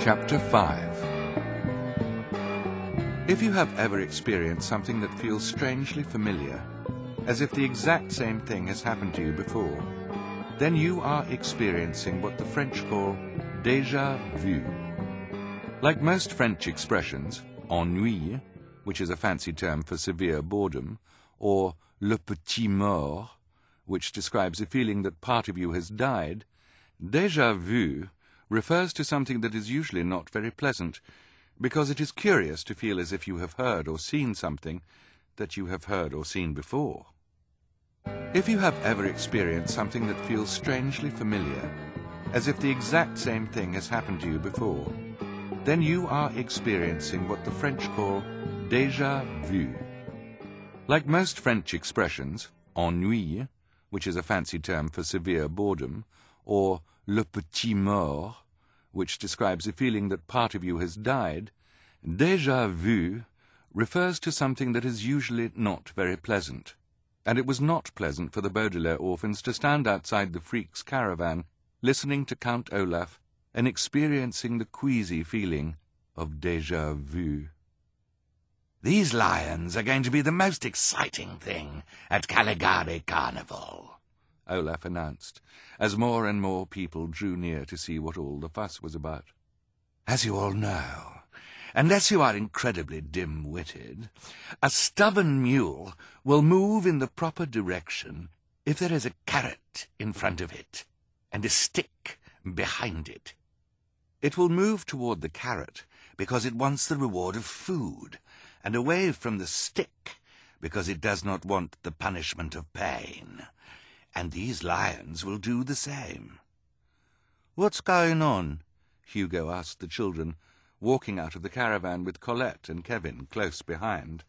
Chapter 5. If you have ever experienced something that feels strangely familiar, as if the exact same thing has happened to you before, then you are experiencing what the French call déjà vu. Like most French expressions, ennui, which is a fancy term for severe boredom, or le petit mort, which describes a feeling that part of you has died, déjà vu refers to something that is usually not very pleasant, because it is curious to feel as if you have heard or seen something that you have heard or seen before. If you have ever experienced something that feels strangely familiar, as if the exact same thing has happened to you before, then you are experiencing what the French call déjà vu. Like most French expressions, ennui, which is a fancy term for severe boredom, or le petit mort, which describes a feeling that part of you has died, déjà vu refers to something that is usually not very pleasant. And it was not pleasant for the Baudelaire orphans to stand outside the Freaks' caravan, listening to Count Olaf and experiencing the queasy feeling of déjà vu. "These lions are going to be the most exciting thing at Caligari Carnival," Olaf announced, as more and more people drew near to see what all the fuss was about. "As you all know, unless you are incredibly dim-witted, a stubborn mule will move in the proper direction if there is a carrot in front of it and a stick behind it. It will move toward the carrot because it wants the reward of food, and away from the stick because it does not want the punishment of pain. And these lions will do the same." "What's going on?" Hugo asked the children, walking out of the caravan with Colette and Kevin close behind.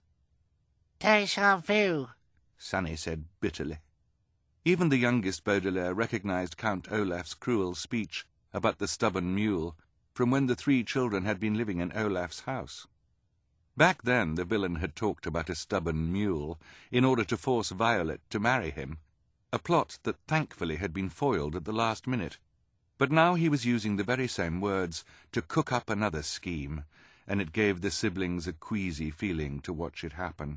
"Déjà vu," Sunny said bitterly. Even the youngest Baudelaire recognized Count Olaf's cruel speech about the stubborn mule from when the three children had been living in Olaf's house. Back then the villain had talked about a stubborn mule in order to force Violet to marry him, a plot that thankfully had been foiled at the last minute. But now he was using the very same words to cook up another scheme, and it gave the siblings a queasy feeling to watch it happen.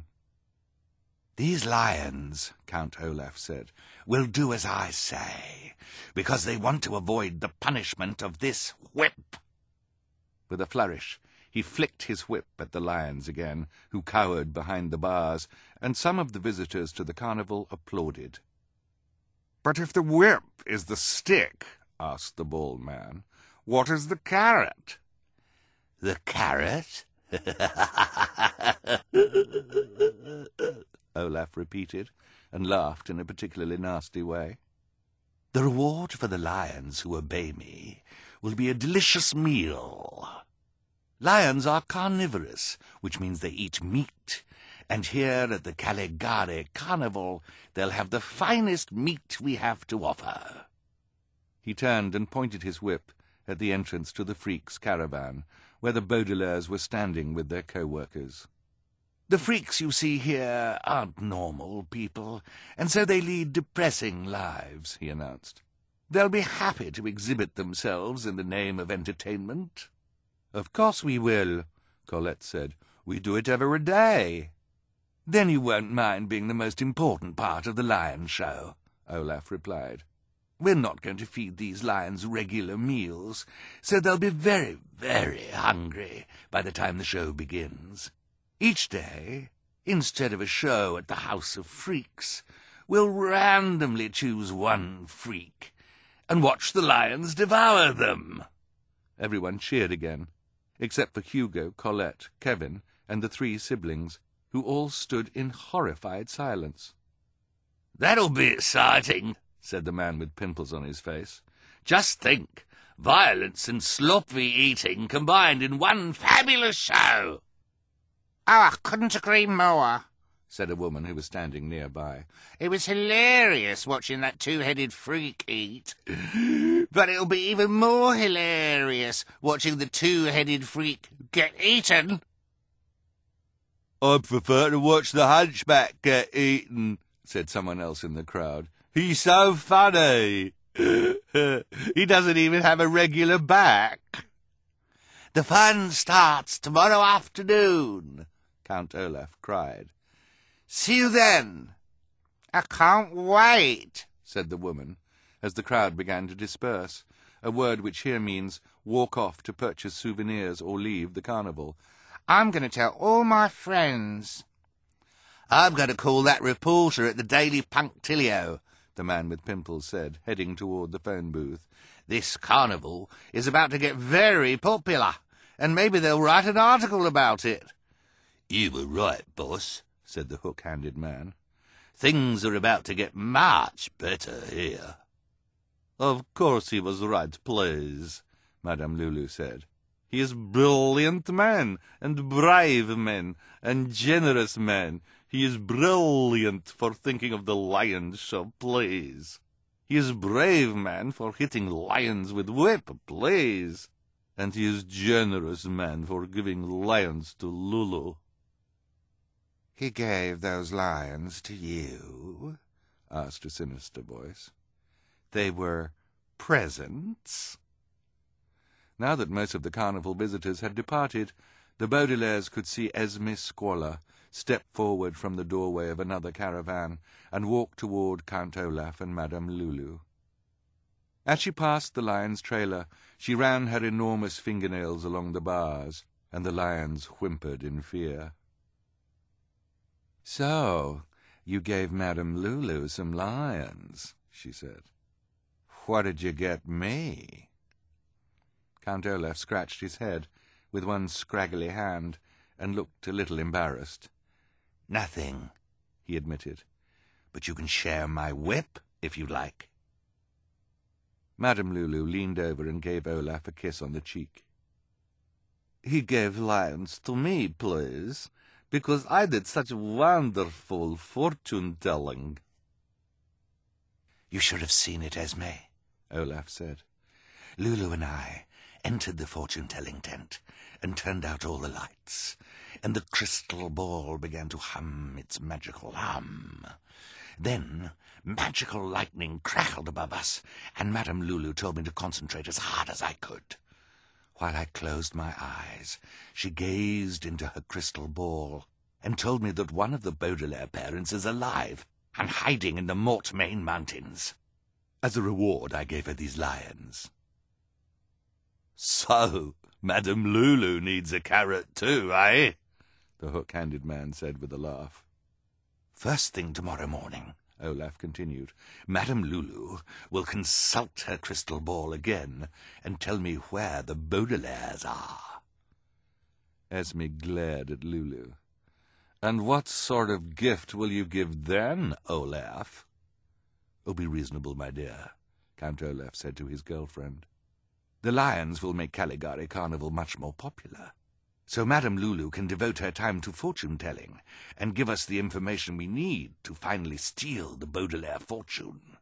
"These lions," Count Olaf said, "will do as I say, because they want to avoid the punishment of this whip." With a flourish, he flicked his whip at the lions again, who cowered behind the bars, and some of the visitors to the carnival applauded. "But if the whip is the stick," asked the bald man, "what is the carrot?" "The carrot?" Olaf repeated, and laughed in a particularly nasty way. "The reward for the lions who obey me will be a delicious meal. Lions are carnivorous, which means they eat meat, and here at the Caligari Carnival they'll have the finest meat we have to offer." He turned and pointed his whip at the entrance to the Freaks' caravan, where the Baudelaires were standing with their co-workers. "The Freaks you see here aren't normal people, and so they lead depressing lives," he announced. "They'll be happy to exhibit themselves in the name of entertainment." "Of course we will," Colette said. "We do it every day." "Then you won't mind being the most important part of the lion show," Olaf replied. "We're not going to feed these lions regular meals, so they'll be very, very hungry by the time the show begins. Each day, instead of a show at the House of Freaks, we'll randomly choose one freak and watch the lions devour them." Everyone cheered again, except for Hugo, Colette, Kevin, and the three siblings, who all stood in horrified silence. "That'll be exciting," said the man with pimples on his face. "Just think, violence and sloppy eating combined in one fabulous show." "Oh, I couldn't agree more," said a woman who was standing nearby. "It was hilarious watching that two-headed freak eat. But it'll be even more hilarious watching the two-headed freak get eaten." "I prefer to watch the hunchback get eaten," said someone else in the crowd. "He's so funny." He doesn't even have a regular back. The fun starts tomorrow afternoon, Count Olaf cried. See you then. I can't wait, said the woman, as the crowd began to disperse, a word which here means walk off to purchase souvenirs or leave the carnival. I'm going to tell all my friends. I'm going to call that reporter at the Daily Punctilio, the man with pimples said, heading toward the phone booth. This carnival is about to get very popular, and maybe they'll write an article about it. You were right, boss, said the hook-handed man. Things are about to get much better here. Of course he was right, please, Madame Lulu said. He is brilliant man, and brave man, and generous man. He is brilliant for thinking of the lions show, please. He is brave man for hitting lions with whip, please. And he is generous man for giving lions to Lulu. He gave those lions to you? Asked a sinister voice. They were presents? Now that most of the carnival visitors had departed, the Baudelaires could see Esme Squalor step forward from the doorway of another caravan and walk toward Count Olaf and Madame Lulu. As she passed the lion's trailer, she ran her enormous fingernails along the bars, and the lions whimpered in fear. "So, you gave Madame Lulu some lions," she said. "What did you get me?" Count Olaf scratched his head with one scraggly hand and looked a little embarrassed. "Nothing," he admitted, "but you can share my whip if you like." Madame Lulu leaned over and gave Olaf a kiss on the cheek. "He gave lions to me, please, because I did such wonderful fortune-telling." "You should have seen it, Esme," Olaf said. "Lulu and I entered the fortune-telling tent and turned out all the lights, and the crystal ball began to hum its magical hum. Then magical lightning crackled above us, and Madame Lulu told me to concentrate as hard as I could. While I closed my eyes, she gazed into her crystal ball and told me that one of the Baudelaire parents is alive and hiding in the Mortmain Mountains. As a reward, I gave her these lions." "So, Madame Lulu needs a carrot too, eh?" the hook-handed man said with a laugh. "First thing tomorrow morning," Olaf continued, "Madame Lulu will consult her crystal ball again and tell me where the Baudelaires are." Esme glared at Lulu. "And what sort of gift will you give then, Olaf?" "Oh, be reasonable, my dear," Count Olaf said to his girlfriend. "The lions will make Caligari Carnival much more popular, so Madame Lulu can devote her time to fortune-telling and give us the information we need to finally steal the Baudelaire fortune."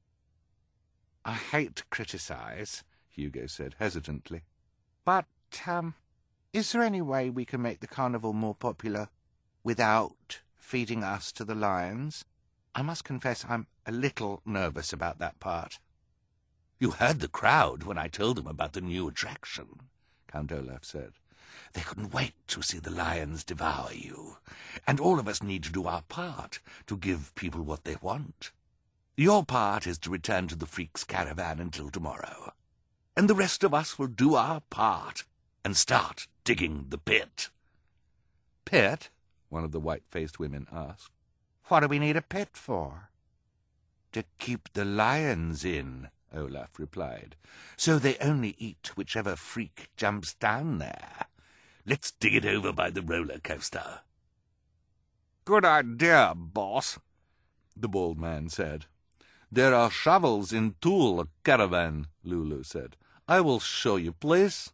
"I hate to criticize," Hugo said hesitantly, "but, is there any way we can make the carnival more popular without feeding us to the lions? I must confess I'm a little nervous about that part." "You heard the crowd when I told them about the new attraction," Count Olaf said. "They couldn't wait to see the lions devour you, and all of us need to do our part to give people what they want. Your part is to return to the Freaks' caravan until tomorrow, and the rest of us will do our part and start digging the pit." "Pit?" one of the white-faced women asked. "What do we need a pit for?" "To keep the lions in," Olaf replied, "so they only eat whichever freak jumps down there. Let's dig it over by the roller coaster." "Good idea, boss," the bald man said. "There are shovels in Toul caravan," Lulu said. "I will show you place."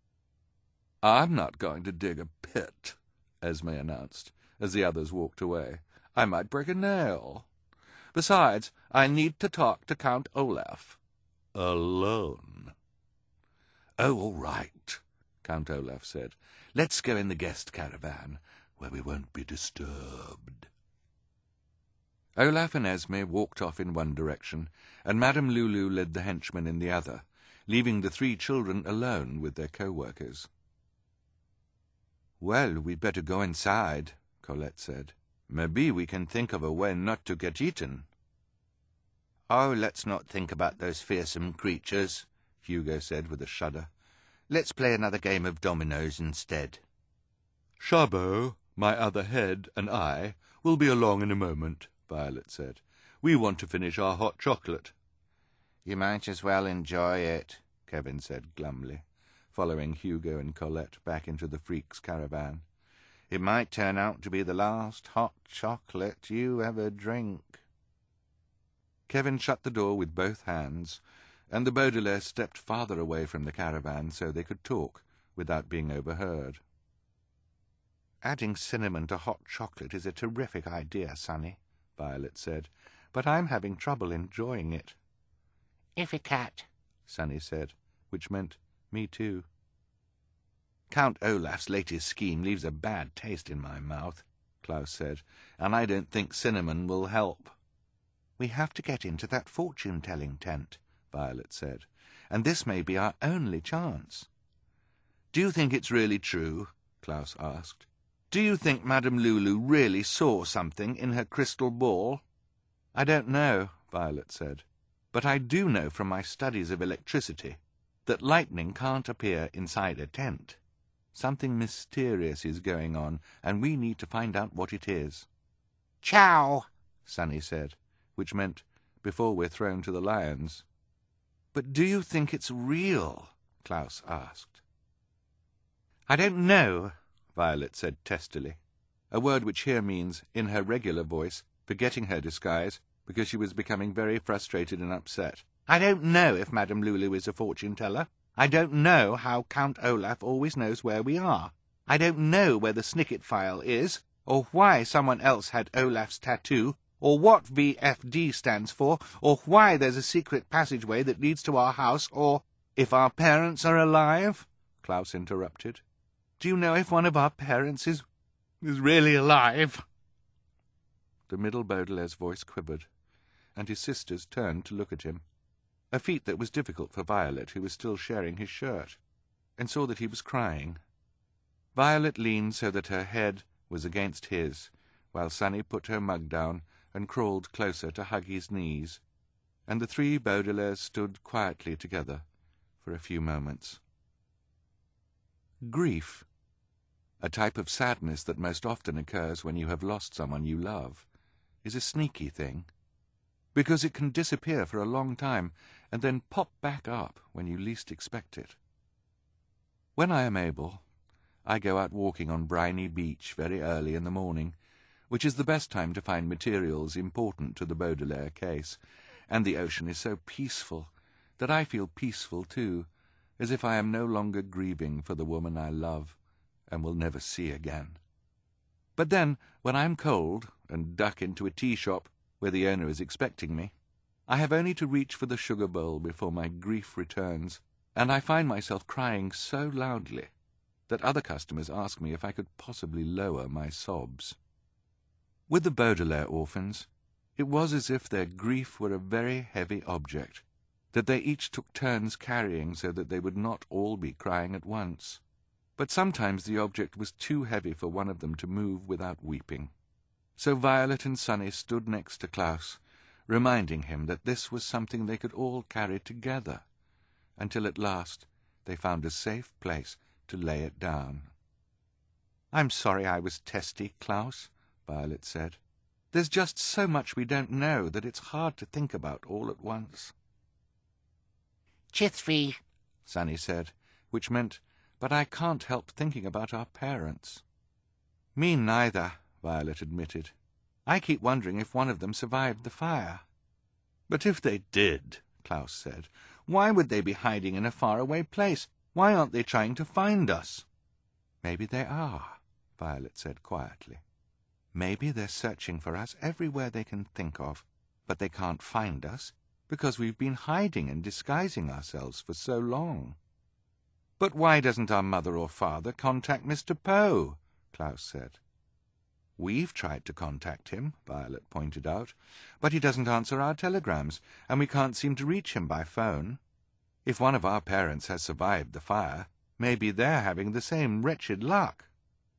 "I'm not going to dig a pit," Esme announced, as the others walked away. "I might break a nail. Besides, I need to talk to Count Olaf. Alone." "Oh, all right," Count Olaf said. "Let's go in the guest caravan, where we won't be disturbed." Olaf and Esme walked off in one direction, and Madame Lulu led the henchmen in the other, leaving the three children alone with their co-workers. Well, we'd better go inside, Colette said. Maybe we can think of a way not to get eaten. Oh, let's not think about those fearsome creatures, Hugo said with a shudder. Let's play another game of dominoes instead. Chabot, my other head, and I will be along in a moment, Violet said. We want to finish our hot chocolate. You might as well enjoy it, Kevin said glumly, following Hugo and Colette back into the Freaks' caravan. It might turn out to be the last hot chocolate you ever drink. Kevin shut the door with both hands, and the Baudelaires stepped farther away from the caravan so they could talk without being overheard. Adding cinnamon to hot chocolate is a terrific idea, Sonny, Violet said, but I'm having trouble enjoying it. Ificat, Sonny said, which meant me too. Count Olaf's latest scheme leaves a bad taste in my mouth, Klaus said, and I don't think cinnamon will help. We have to get into that fortune-telling tent, Violet said, and this may be our only chance. Do you think it's really true? Klaus asked. Do you think Madame Lulu really saw something in her crystal ball? I don't know, Violet said, but I do know from my studies of electricity that lightning can't appear inside a tent. Something mysterious is going on, and we need to find out what it is. Ciao, Sonny said, which meant, before we're thrown to the lions. But do you think it's real? Klaus asked. I don't know, Violet said testily, a word which here means, in her regular voice, forgetting her disguise, because she was becoming very frustrated and upset. I don't know if Madame Lulu is a fortune-teller. I don't know how Count Olaf always knows where we are. I don't know where the Snicket file is, or why someone else had Olaf's tattoo, or what VFD stands for, or why there's a secret passageway that leads to our house, or if our parents are alive, Klaus interrupted. Do you know if one of our parents is really alive? The middle Baudelaire's voice quivered, and his sisters turned to look at him, a feat that was difficult for Violet, who was still sharing his shirt, and saw that he was crying. Violet leaned so that her head was against his, while Sonny put her mug down and crawled closer to hug his knees, and the three Baudelaires stood quietly together for a few moments. Grief, a type of sadness that most often occurs when you have lost someone you love, is a sneaky thing, because it can disappear for a long time and then pop back up when you least expect it. When I am able, I go out walking on briny beach very early in the morning, which is the best time to find materials important to the Baudelaire case, and the ocean is so peaceful that I feel peaceful too, as if I am no longer grieving for the woman I love and will never see again. But then, when I am cold and duck into a tea shop where the owner is expecting me, I have only to reach for the sugar bowl before my grief returns, and I find myself crying so loudly that other customers ask me if I could possibly lower my sobs. With the Baudelaire orphans, it was as if their grief were a very heavy object, that they each took turns carrying so that they would not all be crying at once. But sometimes the object was too heavy for one of them to move without weeping. So Violet and Sonny stood next to Klaus, reminding him that this was something they could all carry together, until at last they found a safe place to lay it down. "I'm sorry I was testy, Klaus," Violet said. "There's just so much we don't know that it's hard to think about all at once." Chithvi, Sonny said, which meant, "But I can't help thinking about our parents." "Me neither," Violet admitted. "I keep wondering if one of them survived the fire." "But if they did," Klaus said, "why would they be hiding in a faraway place? Why aren't they trying to find us?" "Maybe they are," Violet said quietly. "Maybe they're searching for us everywhere they can think of, but they can't find us because we've been hiding and disguising ourselves for so long." "But why doesn't our mother or father contact Mr. Poe?" Klaus said. "We've tried to contact him," Violet pointed out, "but he doesn't answer our telegrams, and we can't seem to reach him by phone. If one of our parents has survived the fire, maybe they're having the same wretched luck."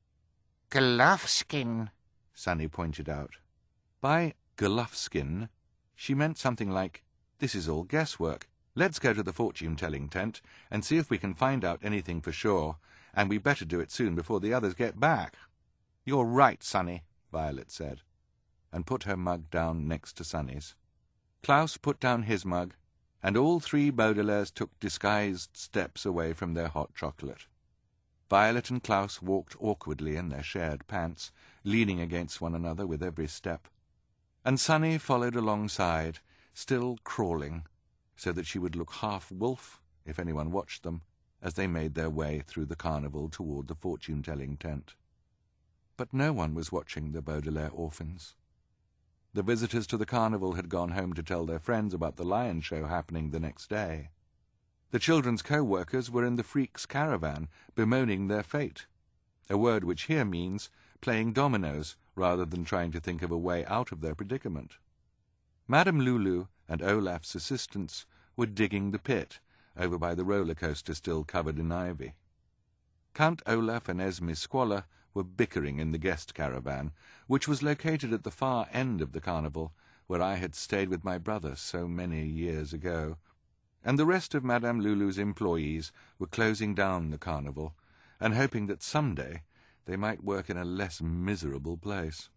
Golovskin. Sunny pointed out. By Golovskin, she meant something like, "This is all guesswork. Let's go to the fortune-telling tent and see if we can find out anything for sure, and we better do it soon before the others get back." "You're right, Sunny," Violet said, and put her mug down next to Sunny's. Klaus put down his mug, and all three Baudelaires took disguised steps away from their hot chocolate. Violet and Klaus walked awkwardly in their shared pants, leaning against one another with every step, and Sunny followed alongside, still crawling, so that she would look half wolf if anyone watched them as they made their way through the carnival toward the fortune-telling tent. But no one was watching the Baudelaire orphans. The visitors to the carnival had gone home to tell their friends about the lion show happening the next day. The children's co-workers were in the freaks' caravan, bemoaning their fate, a word which here means playing dominoes rather than trying to think of a way out of their predicament. Madame Lulu and Olaf's assistants were digging the pit over by the roller coaster still covered in ivy. Count Olaf and Esme Squalor were bickering in the guest caravan, which was located at the far end of the carnival, where I had stayed with my brother so many years ago, and the rest of Madame Lulu's employees were closing down the carnival and hoping that someday they might work in a less miserable place.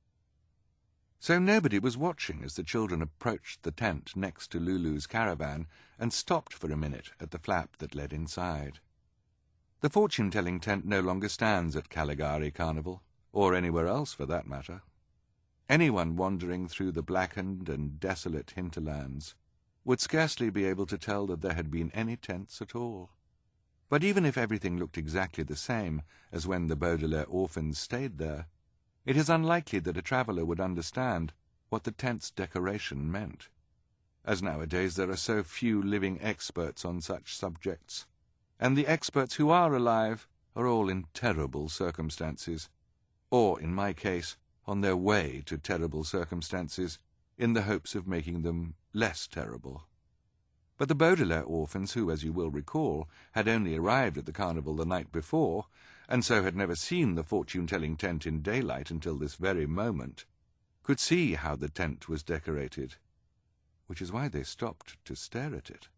So nobody was watching as the children approached the tent next to Lulu's caravan and stopped for a minute at the flap that led inside. The fortune-telling tent no longer stands at Caligari Carnival, or anywhere else for that matter. Anyone wandering through the blackened and desolate hinterlands would scarcely be able to tell that there had been any tents at all. But even if everything looked exactly the same as when the Baudelaire orphans stayed there, it is unlikely that a traveller would understand what the tent's decoration meant, as nowadays there are so few living experts on such subjects, and the experts who are alive are all in terrible circumstances, or, in my case, on their way to terrible circumstances, in the hopes of making them less terrible. But the Baudelaire orphans, who, as you will recall, had only arrived at the carnival the night before, and so had never seen the fortune-telling tent in daylight until this very moment, could see how the tent was decorated, which is why they stopped to stare at it.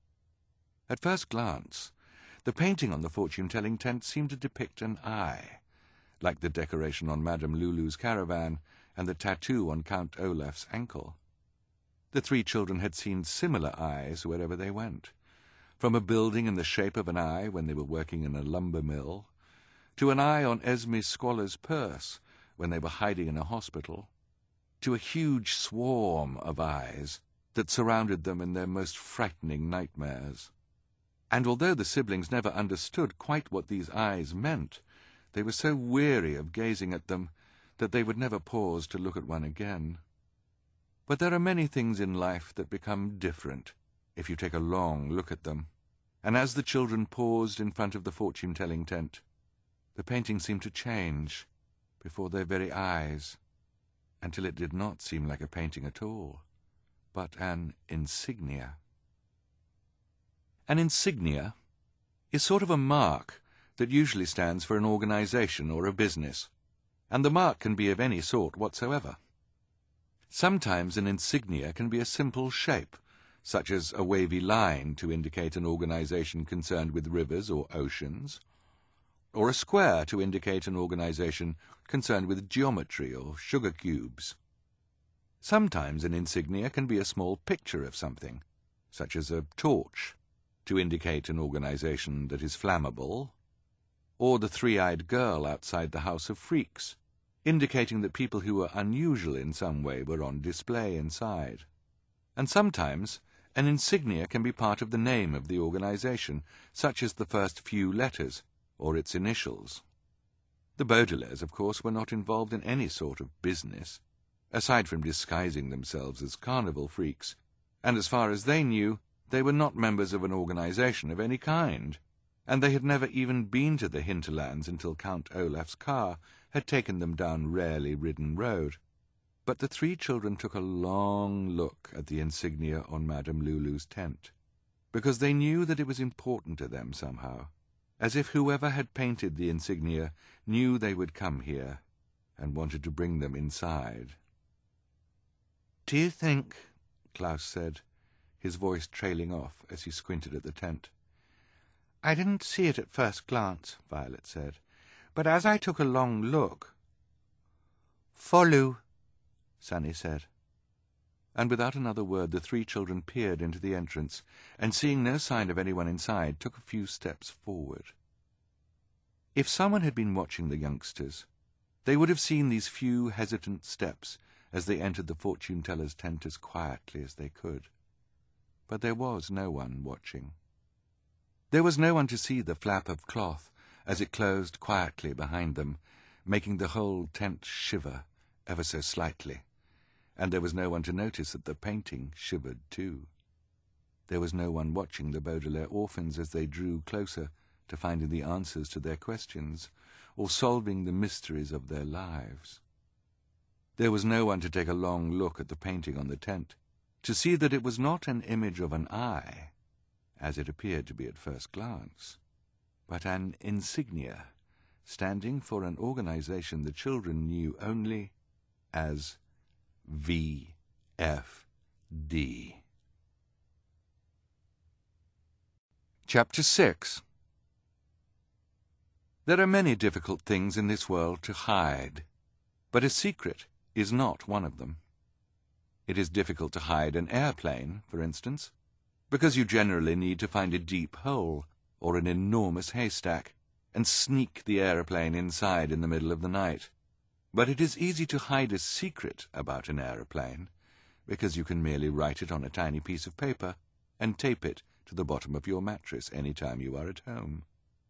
At first glance, the painting on the fortune-telling tent seemed to depict an eye, like the decoration on Madame Lulu's caravan and the tattoo on Count Olaf's ankle. The three children had seen similar eyes wherever they went, from a building in the shape of an eye when they were working in a lumber mill, to an eye on Esme Squalor's purse when they were hiding in a hospital, to a huge swarm of eyes that surrounded them in their most frightening nightmares. And although the siblings never understood quite what these eyes meant, they were so weary of gazing at them that they would never pause to look at one again. But there are many things in life that become different if you take a long look at them, and as the children paused in front of the fortune-telling tent, the painting seemed to change before their very eyes, until it did not seem like a painting at all, but an insignia. An insignia is sort of a mark that usually stands for an organization or a business, and the mark can be of any sort whatsoever. Sometimes an insignia can be a simple shape, such as a wavy line to indicate an organization concerned with rivers or oceans, or a square to indicate an organization concerned with geometry or sugar cubes. Sometimes an insignia can be a small picture of something, such as a torch, to indicate an organization that is flammable, or the three-eyed girl outside the House of Freaks, indicating that people who were unusual in some way were on display inside. And sometimes an insignia can be part of the name of the organization, such as the first few letters, or its initials. The Baudelaires, of course, were not involved in any sort of business, aside from disguising themselves as carnival freaks, and as far as they knew, they were not members of an organization of any kind, and they had never even been to the hinterlands until Count Olaf's car had taken them down rarely ridden road. But the three children took a long look at the insignia on Madame Lulu's tent, because they knew that it was important to them somehow, as if whoever had painted the insignia knew they would come here and wanted to bring them inside. "Do you think," Klaus said, his voice trailing off as he squinted at the tent. "I didn't see it at first glance," Violet said, "but as I took a long look—" "Follow," Sunny said. And without another word the three children peered into the entrance, and seeing no sign of anyone inside, took a few steps forward. If someone had been watching the youngsters, they would have seen these few hesitant steps as they entered the fortune-teller's tent as quietly as they could. But there was no one watching. There was no one to see the flap of cloth as it closed quietly behind them, making the whole tent shiver ever so slightly, and there was no one to notice that the painting shivered too. There was no one watching the Baudelaire orphans as they drew closer to finding the answers to their questions, or solving the mysteries of their lives. There was no one to take a long look at the painting on the tent, to see that it was not an image of an eye, as it appeared to be at first glance, but an insignia, standing for an organization the children knew only as VFD. Chapter 6. There are many difficult things in this world to hide, but a secret is not one of them. It is difficult to hide an airplane, for instance, because you generally need to find a deep hole or an enormous haystack and sneak the aeroplane inside in the middle of the night. But it is easy to hide a secret about an aeroplane, because you can merely write it on a tiny piece of paper and tape it to the bottom of your mattress any time you are at home.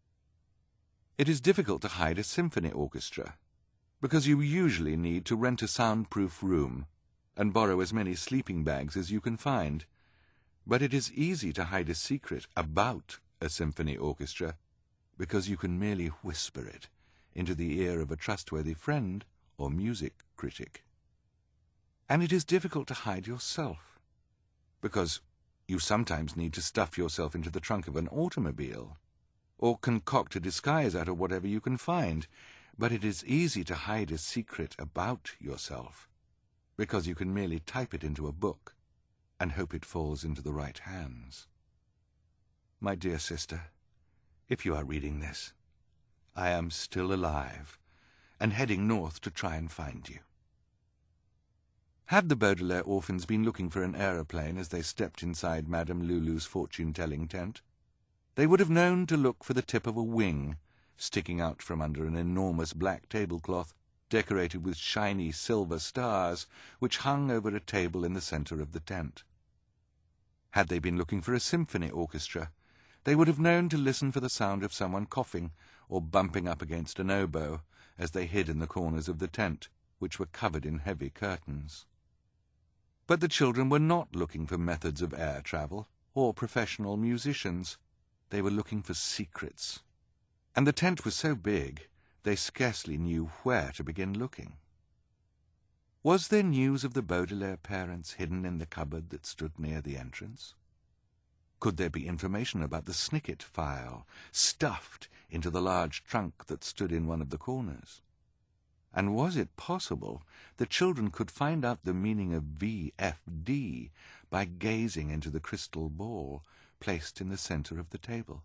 It is difficult to hide a symphony orchestra, because you usually need to rent a soundproof room and borrow as many sleeping bags as you can find. But it is easy to hide a secret about a symphony orchestra, because you can merely whisper it into the ear of a trustworthy friend or music critic. And it is difficult to hide yourself, because you sometimes need to stuff yourself into the trunk of an automobile, or concoct a disguise out of whatever you can find. But it is easy to hide a secret about yourself, because you can merely type it into a book and hope it falls into the right hands. My dear sister, if you are reading this, I am still alive and heading north to try and find you. Had the Baudelaire orphans been looking for an aeroplane as they stepped inside Madame Lulu's fortune-telling tent, they would have known to look for the tip of a wing sticking out from under an enormous black tablecloth decorated with shiny silver stars which hung over a table in the center of the tent. Had they been looking for a symphony orchestra, they would have known to listen for the sound of someone coughing or bumping up against an oboe as they hid in the corners of the tent, which were covered in heavy curtains. But the children were not looking for methods of air travel or professional musicians. They were looking for secrets. And the tent was so big, they scarcely knew where to begin looking. Was there news of the Baudelaire parents hidden in the cupboard that stood near the entrance? Could there be information about the Snicket file, stuffed into the large trunk that stood in one of the corners? And was it possible the children could find out the meaning of VFD by gazing into the crystal ball placed in the center of the table?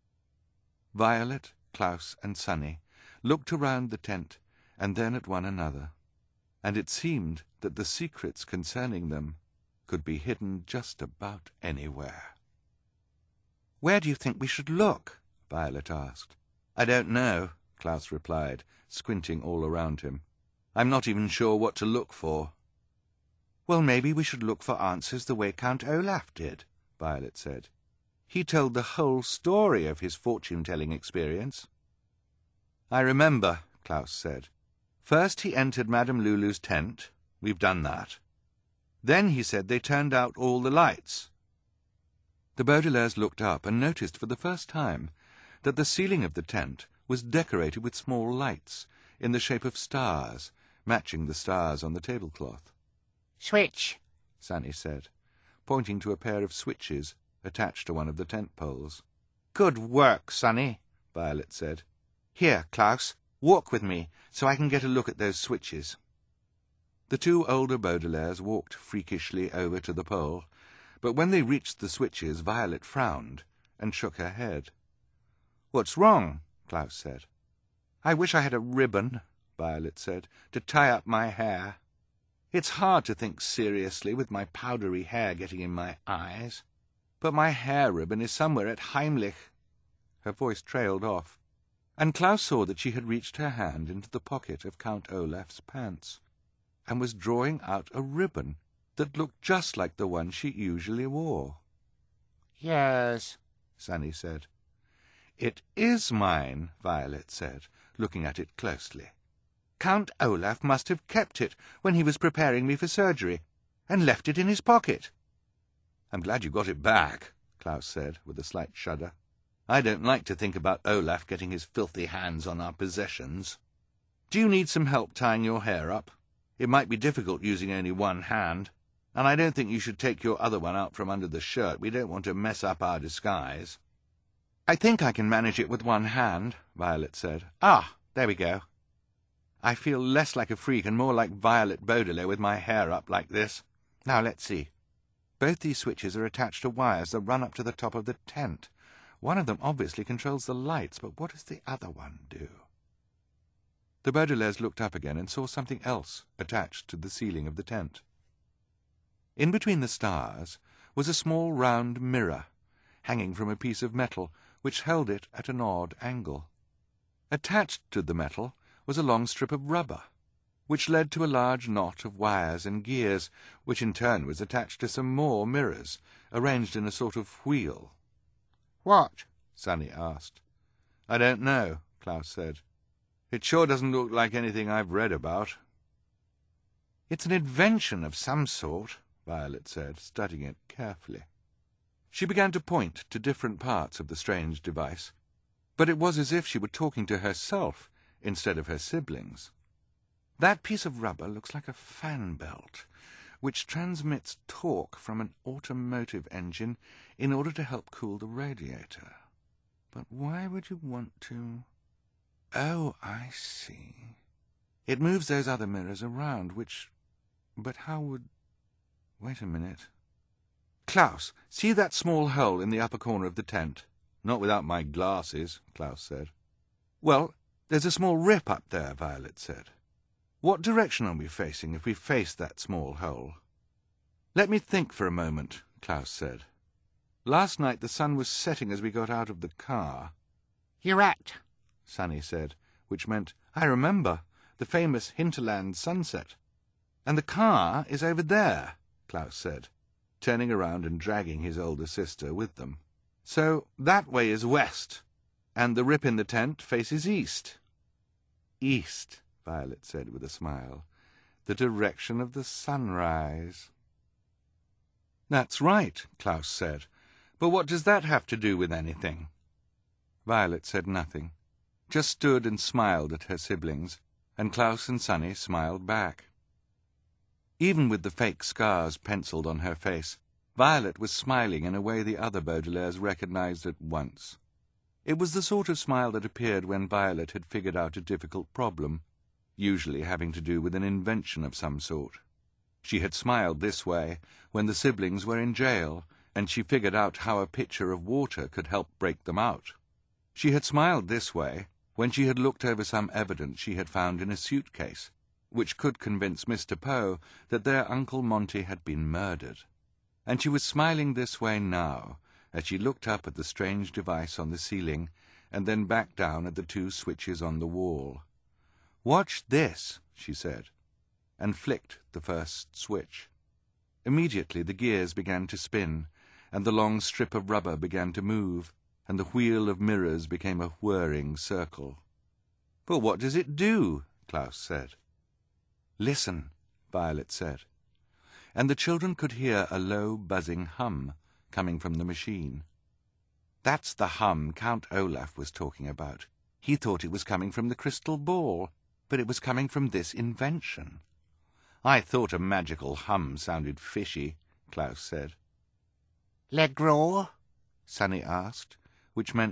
Violet, Klaus, and Sunny looked around the tent and then at one another, and it seemed that the secrets concerning them could be hidden just about anywhere. "Where do you think we should look?" Violet asked. "I don't know," Klaus replied, squinting all around him. "I'm not even sure what to look for." "Well, maybe we should look for answers the way Count Olaf did," Violet said. "He told the whole story of his fortune-telling experience." "I remember," Klaus said. "First he entered Madame Lulu's tent. We've done that. Then he said they turned out all the lights." The Baudelaires looked up and noticed for the first time that the ceiling of the tent was decorated with small lights in the shape of stars, matching the stars on the tablecloth. "Switch," Sunny said, pointing to a pair of switches attached to one of the tent poles. "Good work, Sunny," Violet said. "Here, Klaus, walk with me, so I can get a look at those switches." The two older Baudelaires walked freakishly over to the pole, but when they reached the switches, Violet frowned and shook her head. "What's wrong?" Klaus said. "I wish I had a ribbon," Violet said, "to tie up my hair. It's hard to think seriously with my powdery hair getting in my eyes. But my hair ribbon is somewhere at Heimlich." Her voice trailed off, and Klaus saw that she had reached her hand into the pocket of Count Olaf's pants, and was drawing out a ribbon that looked just like the one she usually wore. Yes, Sunny said. "It is mine," Violet said, looking at it closely. "Count Olaf must have kept it when he was preparing me for surgery, and left it in his pocket." "I'm glad you got it back," Klaus said, with a slight shudder. "I don't like to think about Olaf getting his filthy hands on our possessions. Do you need some help tying your hair up? It might be difficult using only one hand, and I don't think you should take your other one out from under the shirt. We don't want to mess up our disguise." "I think I can manage it with one hand," Violet said. "Ah, there we go. I feel less like a freak and more like Violet Baudelaire with my hair up like this. Now, let's see. Both these switches are attached to wires that run up to the top of the tent. One of them obviously controls the lights, but what does the other one do?" The Baudelaires looked up again and saw something else attached to the ceiling of the tent. In between the stars was a small round mirror, hanging from a piece of metal which held it at an odd angle. Attached to the metal was a long strip of rubber, which led to a large knot of wires and gears, which in turn was attached to some more mirrors, arranged in a sort of wheel. what? Sunny asked. "I don't know," Klaus said. "It sure doesn't look like anything I've read about." "It's an invention of some sort," Violet said, studying it carefully. She began to point to different parts of the strange device, but it was as if she were talking to herself instead of her siblings. "That piece of rubber looks like a fan belt, which transmits torque from an automotive engine in order to help cool the radiator. But why would you want to... Oh, I see. It moves those other mirrors around, which... But how would... Wait a minute. Klaus, see that small hole in the upper corner of the tent?" "Not without my glasses," Klaus said. "Well, there's a small rip up there," Violet said. "What direction are we facing if we face that small hole?" "Let me think for a moment," Klaus said. "Last night the sun was setting as we got out of the car." You're at. Sunny said, which meant, "I remember, the famous hinterland sunset." "And the car is over there," Klaus said, turning around and dragging his older sister with them. "So that way is west, and the rip in the tent faces east." "East," Violet said with a smile. "The direction of the sunrise." "That's right," Klaus said. "But what does that have to do with anything?" Violet said nothing, just stood and smiled at her siblings, and Klaus and Sunny smiled back. Even with the fake scars penciled on her face, Violet was smiling in a way the other Baudelaires recognized at once. It was the sort of smile that appeared when Violet had figured out a difficult problem, usually having to do with an invention of some sort. She had smiled this way when the siblings were in jail, and she figured out how a pitcher of water could help break them out. She had smiled this way when she had looked over some evidence she had found in a suitcase, which could convince Mr. Poe that their Uncle Monty had been murdered. And she was smiling this way now, as she looked up at the strange device on the ceiling, and then back down at the two switches on the wall. "Watch this," she said, and flicked the first switch. Immediately the gears began to spin, and the long strip of rubber began to move, and the wheel of mirrors became a whirring circle. "But what does it do?" Klaus said. "Listen," Violet said, and the children could hear a low buzzing hum coming from the machine. That's the hum Count Olaf was talking about. He thought it was coming from the crystal ball, but it was coming from this invention. "I thought a magical hum sounded fishy," Klaus said. Let grow? Sunny asked, which meant,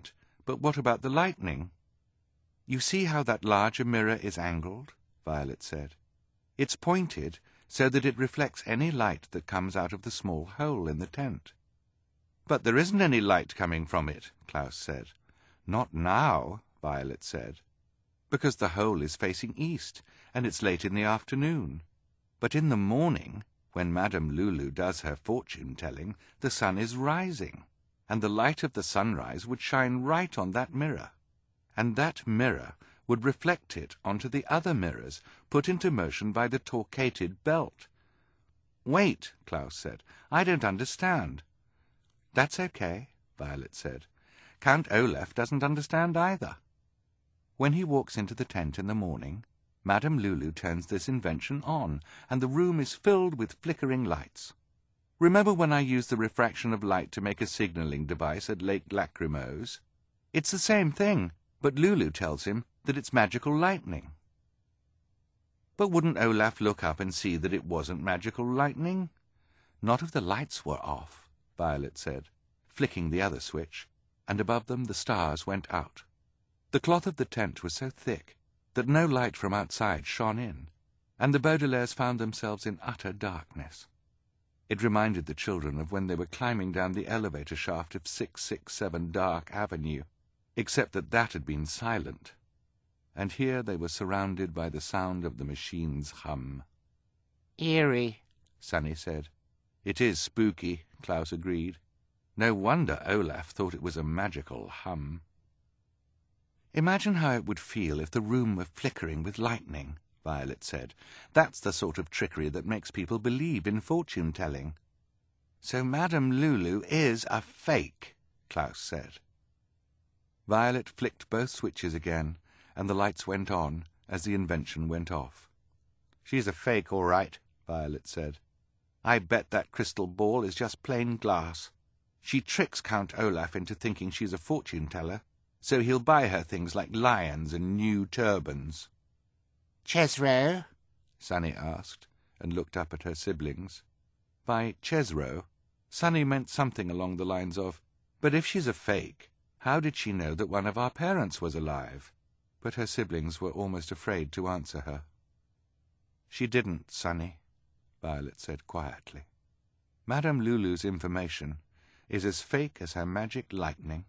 But what about the lightning? You see how that larger mirror is angled? Violet said. It's pointed so that it reflects any light that comes out of the small hole in the tent. But there isn't any light coming from it, Klaus said. Not now, Violet said, because the hole is facing east, and it's late in the afternoon. But in the morning, when Madame Lulu does her fortune-telling, the sun is rising, and the light of the sunrise would shine right on that mirror, and that mirror would reflect it onto the other mirrors put into motion by the torquated belt. Wait, Klaus said. I don't understand. That's okay, Violet said. Count Olaf doesn't understand either. When he walks into the tent in the morning, Madame Lulu turns this invention on, and the room is filled with flickering lights. Remember when I used the refraction of light to make a signalling device at Lake Lachrymose? It's the same thing, but Lulu tells him that it's magical lightning. But wouldn't Olaf look up and see that it wasn't magical lightning? Not if the lights were off, Violet said, flicking the other switch, and above them the stars went out. The cloth of the tent was so thick that no light from outside shone in, and the Baudelaires found themselves in utter darkness. It reminded the children of when they were climbing down the elevator shaft of 667 Dark Avenue, except that that had been silent, and here they were surrounded by the sound of the machine's hum. Eerie, Sunny said. It is spooky, Klaus agreed. No wonder Olaf thought it was a magical hum. Imagine how it would feel if the room were flickering with lightning, Violet said. That's the sort of trickery that makes people believe in fortune-telling. So Madame Lulu is a fake, Klaus said. Violet flicked both switches again, and the lights went on as the invention went off. She's a fake, all right, Violet said. I bet that crystal ball is just plain glass. She tricks Count Olaf into thinking she's a fortune-teller, so he'll buy her things like lions and new turbans. Chesro? Sunny asked, and looked up at her siblings. By Chesro, Sunny meant something along the lines of, but if she's a fake, how did she know that one of our parents was alive? But her siblings were almost afraid to answer her. She didn't, Sunny, Violet said quietly. Madame Lulu's information is as fake as her magic lightning.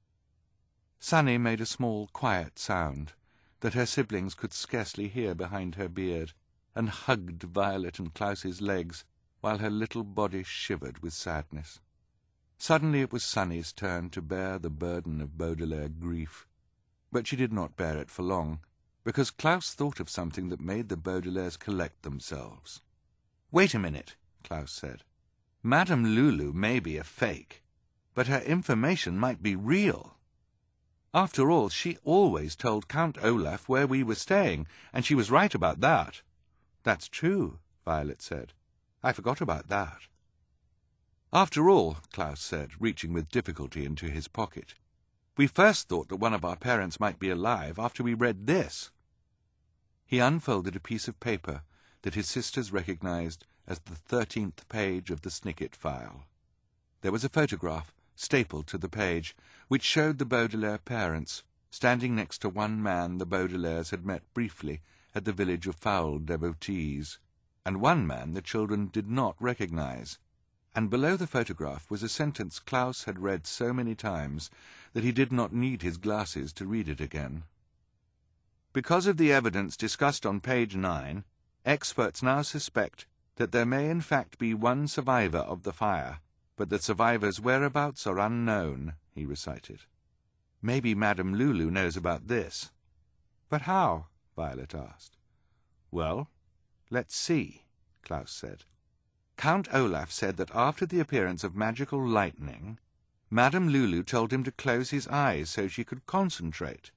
Sunny made a small, quiet sound that her siblings could scarcely hear behind her beard, and hugged Violet and Klaus's legs while her little body shivered with sadness. Suddenly it was Sunny's turn to bear the burden of Baudelaire grief, but she did not bear it for long, because Klaus thought of something that made the Baudelaires collect themselves. "Wait a minute," Klaus said. "Madame Lulu may be a fake, but her information might be real. After all, she always told Count Olaf where we were staying, and she was right about that." "That's true," Violet said. "I forgot about that." "After all," Klaus said, reaching with difficulty into his pocket, "we first thought that one of our parents might be alive after we read this." He unfolded a piece of paper that his sisters recognized as the 13th page of the Snicket file. There was a photograph stapled to the page, which showed the Baudelaire parents standing next to one man the Baudelaires had met briefly at the village of Foul Devotees, and one man the children did not recognize. And below the photograph was a sentence Klaus had read so many times that he did not need his glasses to read it again. "Because of the evidence discussed on page 9, experts now suspect that there may in fact be one survivor of the fire, but the survivor's whereabouts are unknown," he recited. "Maybe Madame Lulu knows about this." "But how?" Violet asked. "Well, let's see," Klaus said. "Count Olaf said that after the appearance of magical lightning, Madame Lulu told him to close his eyes so she could concentrate."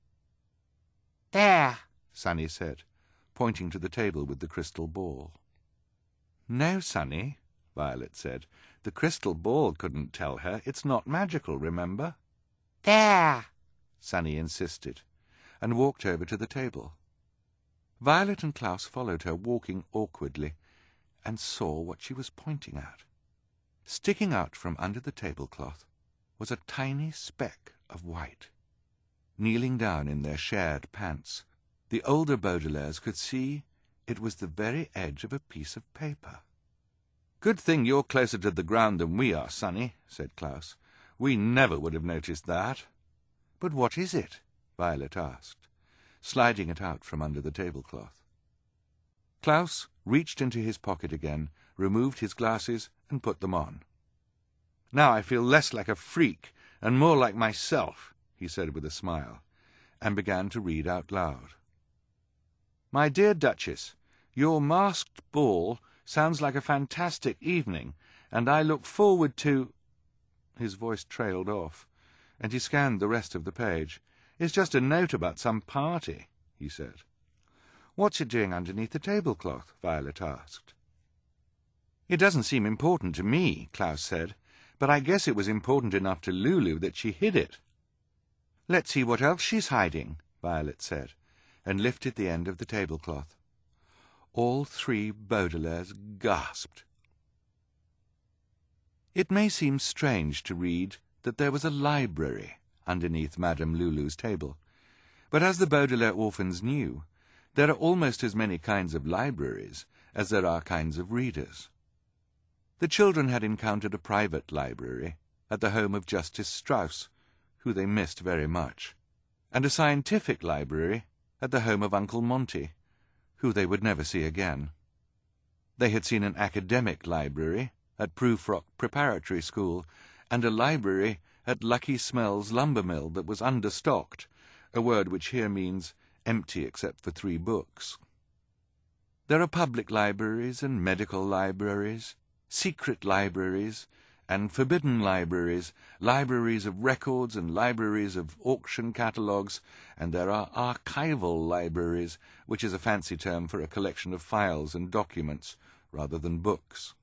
There, Sunny said, pointing to the table with the crystal ball. "No, Sunny," Violet said. "The crystal ball couldn't tell her. It's not magical, remember?" there. Sunny insisted, and walked over to the table. Violet and Klaus followed her, walking awkwardly, and saw what she was pointing at. Sticking out from under the tablecloth was a tiny speck of white. kneeling down in their shared pants. The older Baudelaires could see it was the very edge of a piece of paper. "Good thing you're closer to the ground than we are, Sonny," said Klaus. "We never would have noticed that." "But what is it?" Violet asked, sliding it out from under the tablecloth. Klaus reached into his pocket again, removed his glasses, and put them on. "Now I feel less like a freak and more like myself," he said with a smile, and began to read out loud. "My dear Duchess, your masked ball sounds like a fantastic evening, and I look forward to—" His voice trailed off, and he scanned the rest of the page. "It's just a note about some party," he said. "What's it doing underneath the tablecloth?" Violet asked. "It doesn't seem important to me," Klaus said, "but I guess it was important enough to Lulu that she hid it." "Let's see what else she's hiding," Violet said, and lifted the end of the tablecloth. All three Baudelaires gasped. It may seem strange to read that there was a library underneath Madame Lulu's table, but as the Baudelaire orphans knew, there are almost as many kinds of libraries as there are kinds of readers. The children had encountered a private library at the home of Justice Strauss, who they missed very much, and a scientific library at the home of Uncle Monty, who they would never see again. They had seen an academic library at Prufrock Preparatory School, and a library at Lucky Smell's lumber mill that was understocked, a word which here means empty except for 3 books. There are public libraries and medical libraries, secret libraries and forbidden libraries, libraries of records and libraries of auction catalogues, and there are archival libraries, which is a fancy term for a collection of files and documents rather than books.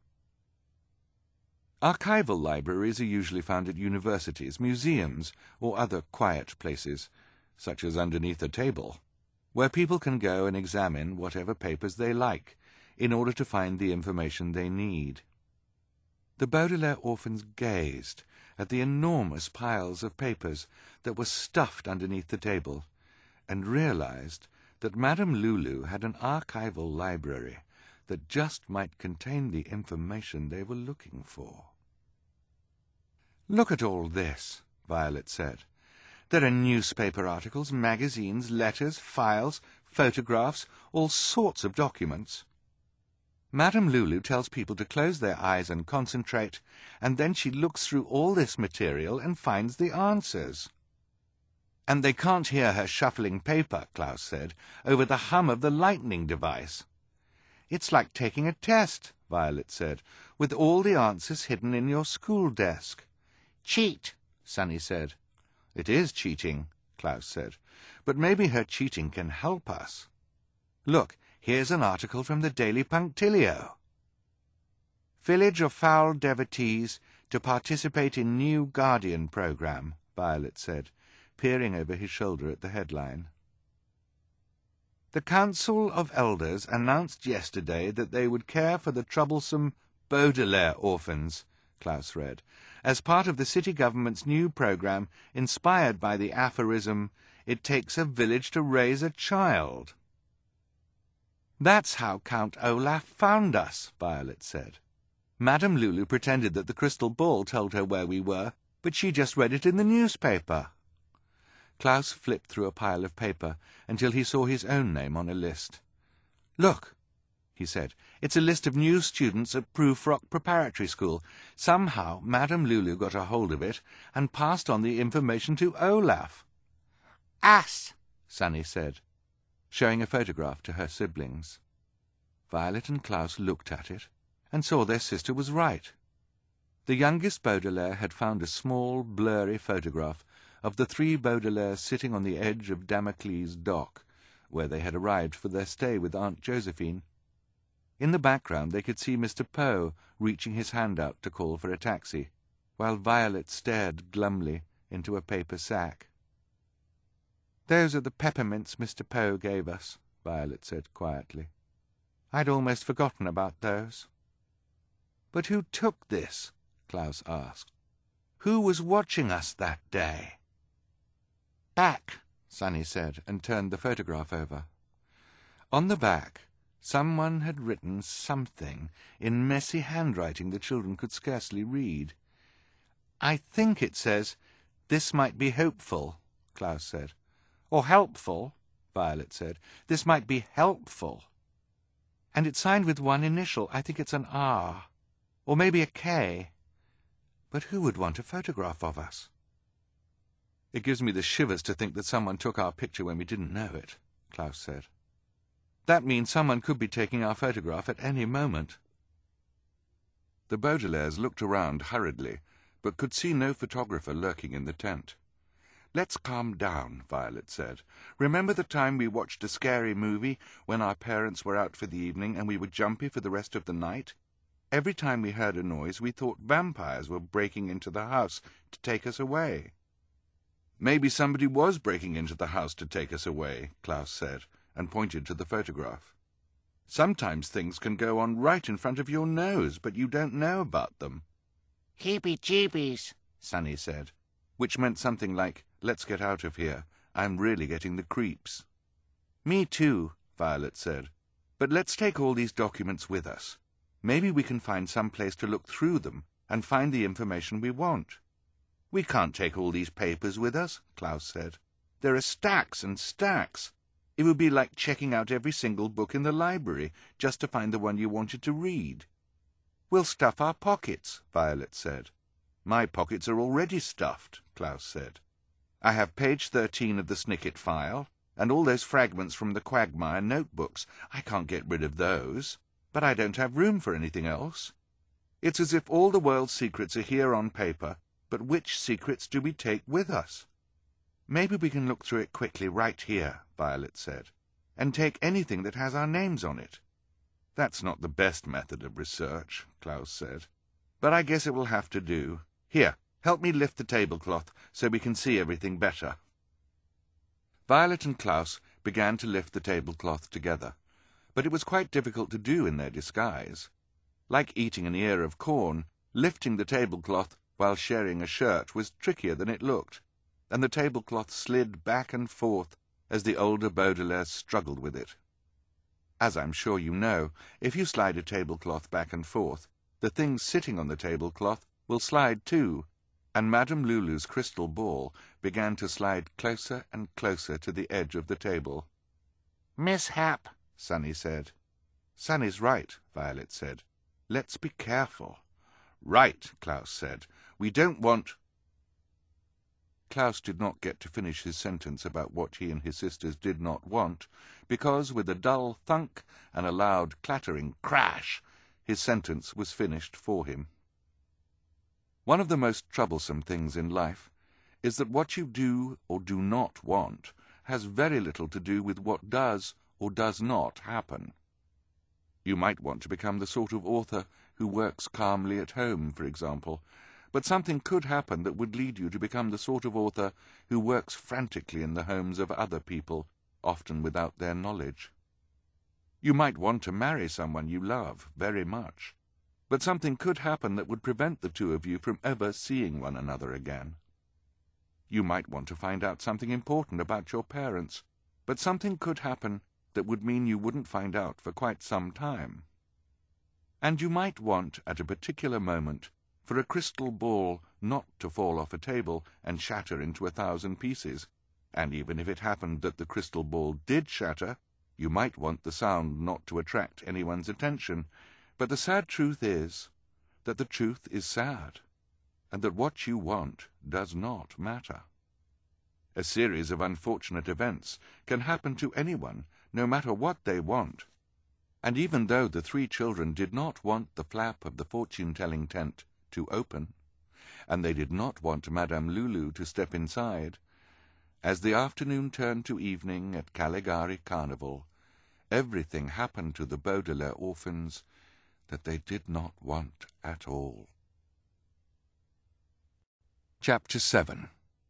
Archival libraries are usually found at universities, museums, or other quiet places, such as underneath a table, where people can go and examine whatever papers they like in order to find the information they need. The Baudelaire orphans gazed at the enormous piles of papers that were stuffed underneath the table, and realized that Madame Lulu had an archival library that just might contain the information they were looking for. "Look at all this," Violet said. "There are newspaper articles, magazines, letters, files, photographs, all sorts of documents. Madame Lulu tells people to close their eyes and concentrate, and then she looks through all this material and finds the answers." "And they can't hear her shuffling paper," Klaus said, "over the hum of the lightning device." "It's like taking a test," Violet said, "with all the answers hidden in your school desk." "Cheat," Sonny said. "It is cheating," Klaus said, "but maybe her cheating can help us. Look, here's an article from the Daily Punctilio. Village of foul devotees to participate in new Guardian program," Violet said, peering over his shoulder at the headline. "The Council of Elders announced yesterday that they would care for the troublesome Baudelaire orphans," Klaus read, "as part of the city government's new program inspired by the aphorism, 'It takes a village to raise a child.'" "That's how Count Olaf found us," Violet said. "Madame Lulu pretended that the crystal ball told her where we were, but she just read it in the newspaper." Klaus flipped through a pile of paper until he saw his own name on a list. "Look," he said, "it's a list of new students at Prufrock Preparatory School. Somehow Madame Lulu got a hold of it and passed on the information to Olaf." Us, Sonny said, showing a photograph to her siblings. Violet and Klaus looked at it and saw their sister was right. The youngest Baudelaire had found a small, blurry photograph of the 3 Baudelaires sitting on the edge of Damocles Dock, where they had arrived for their stay with Aunt Josephine. In the background they could see Mr. Poe reaching his hand out to call for a taxi, while Violet stared glumly into a paper sack. "Those are the peppermints Mr. Poe gave us," Violet said quietly. "I'd almost forgotten about those." "But who took this?" Klaus asked. "Who was watching us that day?" back, Sonny said, and turned the photograph over. On the back, someone had written something in messy handwriting the children could scarcely read. "I think it says, 'This might be hopeful,'" Klaus said. "Or helpful," Violet said. "This might be helpful. And it's signed with one initial. I think it's an R. Or maybe a K. But who would want a photograph of us?" "It gives me the shivers to think that someone took our picture when we didn't know it," Klaus said. "That means someone could be taking our photograph at any moment." The Baudelaires looked around hurriedly, but could see no photographer lurking in the tent. "Let's calm down," Violet said. "Remember the time we watched a scary movie when our parents were out for the evening and we were jumpy for the rest of the night? Every time we heard a noise, we thought vampires were breaking into the house to take us away." "Maybe somebody was breaking into the house to take us away," Klaus said, and pointed to the photograph. "Sometimes things can go on right in front of your nose, but you don't know about them." "Heebie-jeebies," Sonny said, which meant something like, "Let's get out of here. I'm really getting the creeps." "Me too," Violet said. "But let's take all these documents with us. Maybe we can find some place to look through them and find the information we want." "We can't take all these papers with us," Klaus said. "There are stacks and stacks. It would be like checking out every single book in the library just to find the one you wanted to read." "We'll stuff our pockets," Violet said. "My pockets are already stuffed," Klaus said. "I have page 13 of the Snicket file, and all those fragments from the Quagmire notebooks. I can't get rid of those. But I don't have room for anything else. It's as if all the world's secrets are here on paper, but which secrets do we take with us?" "Maybe we can look through it quickly right here," Violet said, "and take anything that has our names on it." "That's not the best method of research," Klaus said, "but I guess it will have to do. Here, help me lift the tablecloth so we can see everything better." Violet and Klaus began to lift the tablecloth together, but it was quite difficult to do in their disguise. Like eating an ear of corn, lifting the tablecloth while sharing a shirt was trickier than it looked, and the tablecloth slid back and forth as the older Baudelaires struggled with it. As I'm sure you know, if you slide a tablecloth back and forth, the things sitting on the tablecloth will slide too, and Madame Lulu's crystal ball began to slide closer and closer to the edge of the table. "Mishap," Sonny said. "Sonny's right," Violet said. "Let's be careful." "Right," Klaus said. "We don't want—" Klaus did not get to finish his sentence about what he and his sisters did not want, because with a dull thunk and a loud clattering crash, his sentence was finished for him. One of the most troublesome things in life is that what you do or do not want has very little to do with what does or does not happen. You might want to become the sort of author who works calmly at home, for example, but something could happen that would lead you to become the sort of author who works frantically in the homes of other people, often without their knowledge. You might want to marry someone you love very much, but something could happen that would prevent the two of you from ever seeing one another again. You might want to find out something important about your parents, but something could happen that would mean you wouldn't find out for quite some time. And you might want, at a particular moment, for a crystal ball not to fall off a table and shatter into 1,000 pieces, and even if it happened that the crystal ball did shatter, you might want the sound not to attract anyone's attention. But the sad truth is that the truth is sad, and that what you want does not matter. A series of unfortunate events can happen to anyone, no matter what they want. And even though the 3 children did not want the flap of the fortune-telling tent to open, and they did not want Madame Lulu to step inside, as the afternoon turned to evening at Caligari Carnival, everything happened to the Baudelaire orphans that they did not want at all. Chapter 7.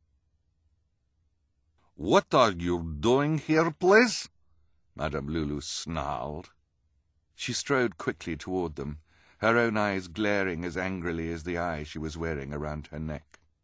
"What are you doing here, please?" Madame Lulu snarled. She strode quickly toward them, her own eyes glaring as angrily as the eye she was wearing around her neck.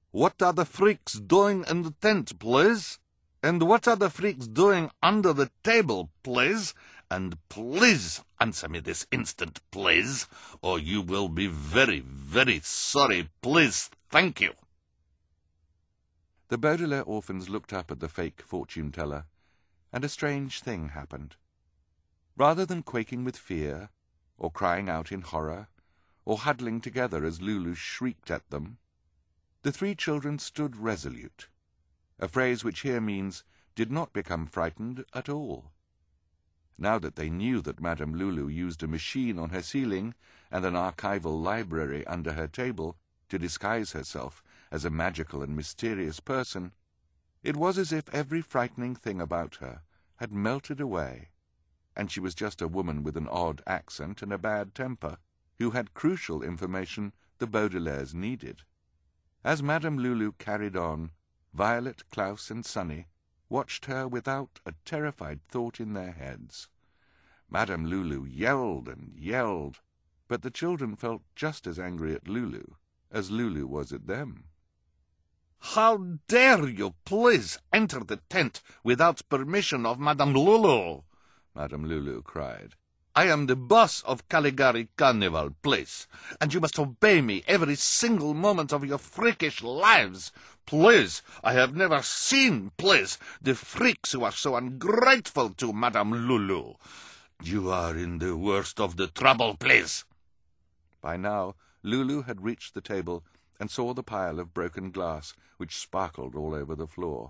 What are the freaks doing in the tent, please? And what are the freaks doing under the table, please? And please answer me this instant, please, or you will be very, very sorry, please. Thank you. The Baudelaire orphans looked up at the fake fortune-teller, and a strange thing happened. Rather than quaking with fear, or crying out in horror, or huddling together as Lulu shrieked at them, the three children stood resolute, a phrase which here means did not become frightened at all. Now that they knew that Madame Lulu used a machine on her ceiling and an archival library under her table to disguise herself as a magical and mysterious person, it was as if every frightening thing about her had melted away, and she was just a woman with an odd accent and a bad temper, who had crucial information the Baudelaires needed. As Madame Lulu carried on, Violet, Klaus, and Sunny watched her without a terrified thought in their heads. Madame Lulu yelled and yelled, but the children felt just as angry at Lulu as Lulu was at them. How dare you please enter the tent without permission of Madame Lulu? Madame Lulu cried. I am the boss of Caligari Carnival, please, and you must obey me every single moment of your freakish lives. Please, I have never seen, please, the freaks who are so ungrateful to Madame Lulu. You are in the worst of the trouble, please. By now, Lulu had reached the table and saw the pile of broken glass which sparkled all over the floor.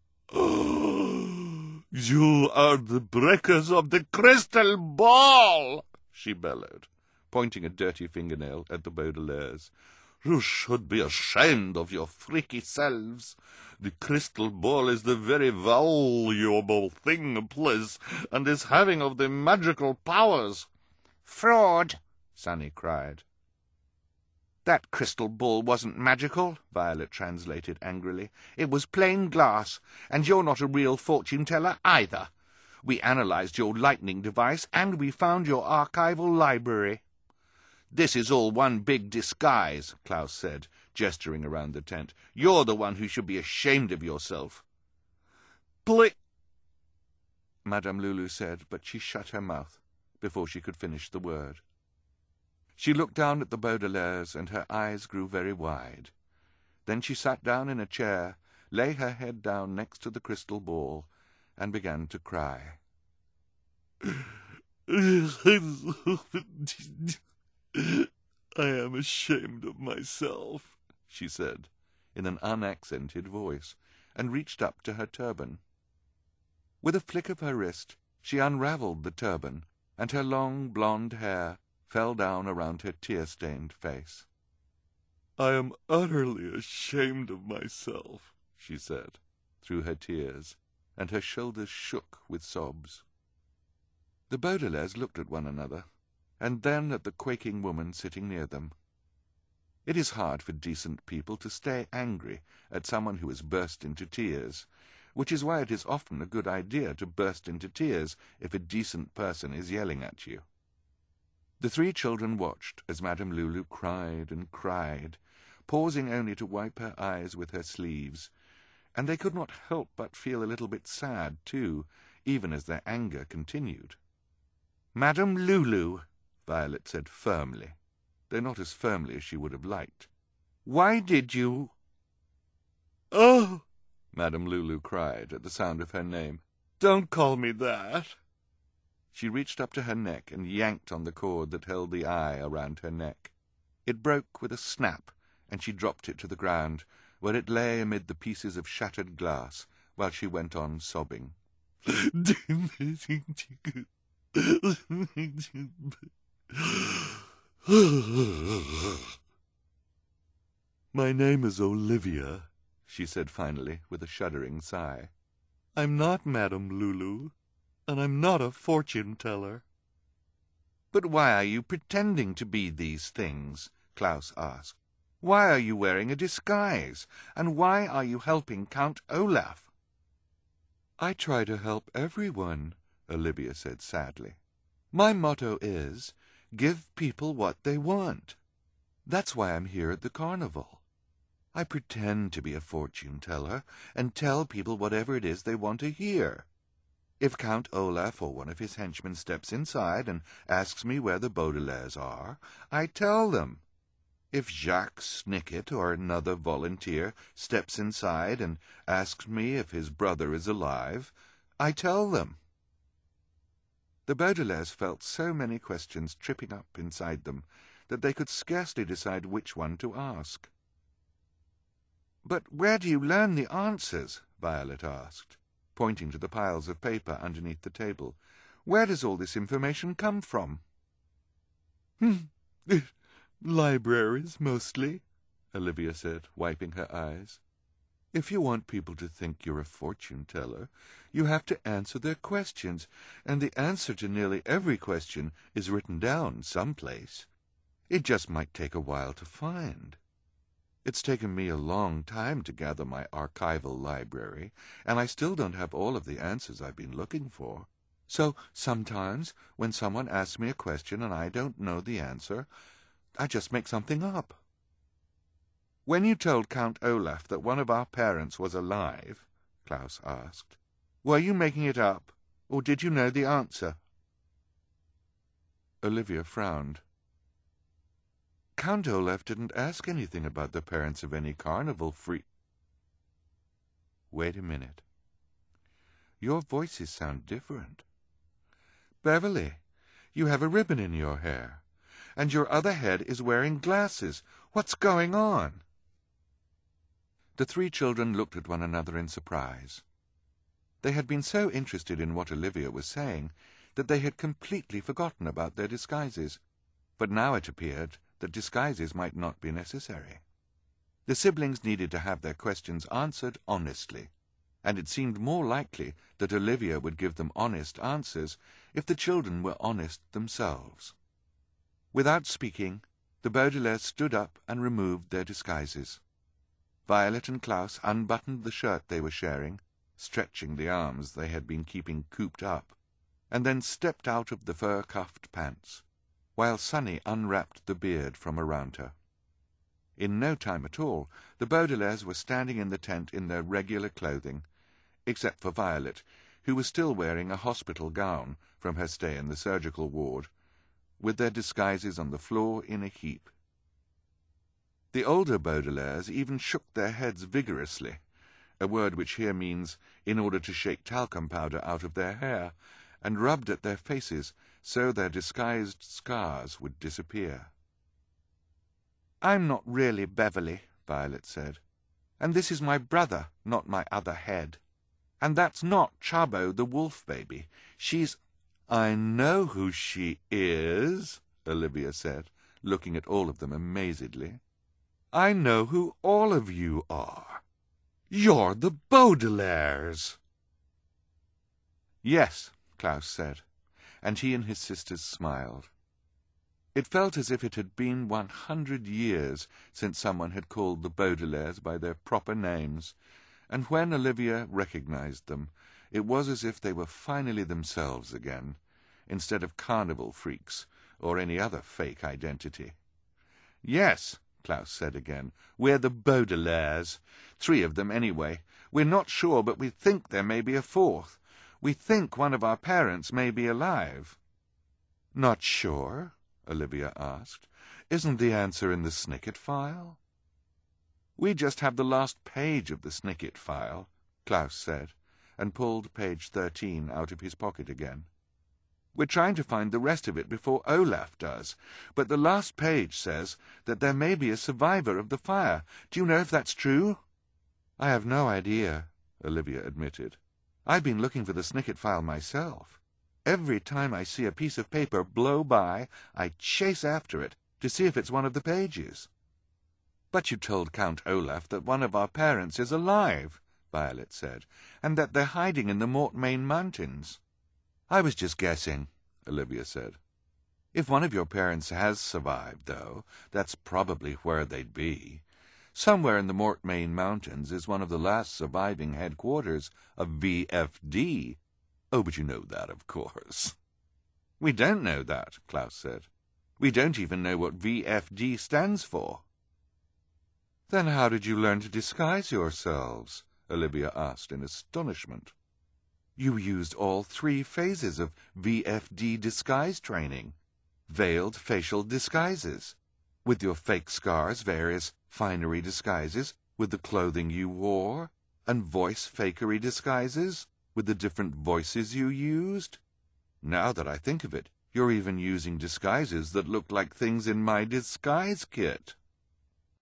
You are the breakers of the crystal ball, she bellowed, pointing a dirty fingernail at the Baudelaires. You should be ashamed of your freaky selves. The crystal ball is the very valuable thing, please, and is having of the magical powers. Fraud, Sunny cried. That crystal ball wasn't magical, Violet translated angrily. It was plain glass, and you're not a real fortune-teller either. We analyzed your lightning device, and we found your archival library. This is all one big disguise, Klaus said, gesturing around the tent. You're the one who should be ashamed of yourself. Madame Lulu said, but she shut her mouth before she could finish the word. She looked down at the Baudelaires, and her eyes grew very wide. Then she sat down in a chair, lay her head down next to the crystal ball, and began to cry. I am ashamed of myself, she said, in an unaccented voice, and reached up to her turban. With a flick of her wrist, she unravelled the turban, and her long blonde hair fell down around her tear-stained face. I am utterly ashamed of myself, she said, through her tears, and her shoulders shook with sobs. The Baudelaires looked at one another, and then at the quaking woman sitting near them. It is hard for decent people to stay angry at someone who has burst into tears, which is why it is often a good idea to burst into tears if a decent person is yelling at you. The three children watched as Madame Lulu cried and cried, pausing only to wipe her eyes with her sleeves, and they could not help but feel a little bit sad, too, even as their anger continued. "Madame Lulu," Violet said firmly, though not as firmly as she would have liked, "why did you—" "Oh!" Madame Lulu cried at the sound of her name. "Don't call me that." She reached up to her neck and yanked on the cord that held the eye around her neck. It broke with a snap, and she dropped it to the ground, where it lay amid the pieces of shattered glass, while she went on sobbing. "My name is Olivia," she said finally, with a shuddering sigh. "I'm not Madame Lulu, and I'm not a fortune-teller." "But why are you pretending to be these things?" Klaus asked. "Why are you wearing a disguise? And why are you helping Count Olaf?" "I try to help everyone," Olivia said sadly. "My motto is, give people what they want. That's why I'm here at the carnival. I pretend to be a fortune-teller and tell people whatever it is they want to hear. If Count Olaf or one of his henchmen steps inside and asks me where the Baudelaires are, I tell them. If Jacques Snicket or another volunteer steps inside and asks me if his brother is alive, I tell them. The Baudelaires felt so many questions tripping up inside them that they could scarcely decide which one to ask. "But where do you learn the answers?" Violet asked, pointing to the piles of paper underneath the table. "Where does all this information come from?" "Libraries, mostly," Olivia said, wiping her eyes. "If you want people to think you're a fortune-teller, you have to answer their questions, and the answer to nearly every question is written down someplace. It just might take a while to find. It's taken me a long time to gather my archival library, and I still don't have all of the answers I've been looking for. So sometimes, when someone asks me a question and I don't know the answer, I just make something up." "When you told Count Olaf that one of our parents was alive," Klaus asked, "were you making it up, or did you know the answer?" Olivia frowned. "Count Olaf didn't ask anything about the parents of any carnival free—" "Wait a minute. Your voices sound different. Beverly, you have a ribbon in your hair, and your other head is wearing glasses. What's going on?" The three children looked at one another in surprise. They had been so interested in what Olivia was saying that they had completely forgotten about their disguises, but now it appeared that disguises might not be necessary. The siblings needed to have their questions answered honestly, and it seemed more likely that Olivia would give them honest answers if the children were honest themselves. Without speaking, the Baudelaires stood up and removed their disguises. Violet and Klaus unbuttoned the shirt they were sharing, stretching the arms they had been keeping cooped up, and then stepped out of the fur-cuffed pants, while Sunny unwrapped the beard from around her. In no time at all, the Baudelaires were standing in the tent in their regular clothing, except for Violet, who was still wearing a hospital gown from her stay in the surgical ward, with their disguises on the floor in a heap. The older Baudelaires even shook their heads vigorously, a word which here means in order to shake talcum powder out of their hair, and rubbed at their faces so their disguised scars would disappear. "I'm not really Beverly," Violet said, "and this is my brother, not my other head. And that's not Chabo the wolf baby. She's—" "I know who she is," Olivia said, looking at all of them amazedly. "I know who all of you are. You're the Baudelaires." "Yes," Klaus said, and he and his sisters smiled. It felt as if it had been 100 years since someone had called the Baudelaires by their proper names, and when Olivia recognized them, it was as if they were finally themselves again, instead of carnival freaks or any other fake identity. "Yes," Klaus said again, "we're the Baudelaires. 3 of them, anyway. We're not sure, but we think there may be a 4th. We think one of our parents may be alive." "Not sure?" Olivia asked. "Isn't the answer in the Snicket file?" "We just have the last page of the Snicket file," Klaus said, and pulled page 13 out of his pocket again. "We're trying to find the rest of it before Olaf does, but the last page says that there may be a survivor of the fire. Do you know if that's true?" "I have no idea," Olivia admitted. "I've been looking for the Snicket file myself. Every time I see a piece of paper blow by, I chase after it to see if it's one of the pages." "But you told Count Olaf that one of our parents is alive," Violet said, "and that they're hiding in the Mortmain Mountains." "I was just guessing," Olivia said. "If one of your parents has survived, though, that's probably where they'd be. Somewhere in the Mortmain Mountains is one of the last surviving headquarters of VFD. Oh, but you know that, of course." "We don't know that," Klaus said. "We don't even know what VFD stands for." Then how did you learn to disguise yourselves? Olivia asked in astonishment. You used all 3 phases of VFD disguise training. Veiled facial disguises. With your fake scars, various finery disguises, with the clothing you wore, and voice fakery disguises, with the different voices you used. Now that I think of it, you're even using disguises that look like things in my disguise kit.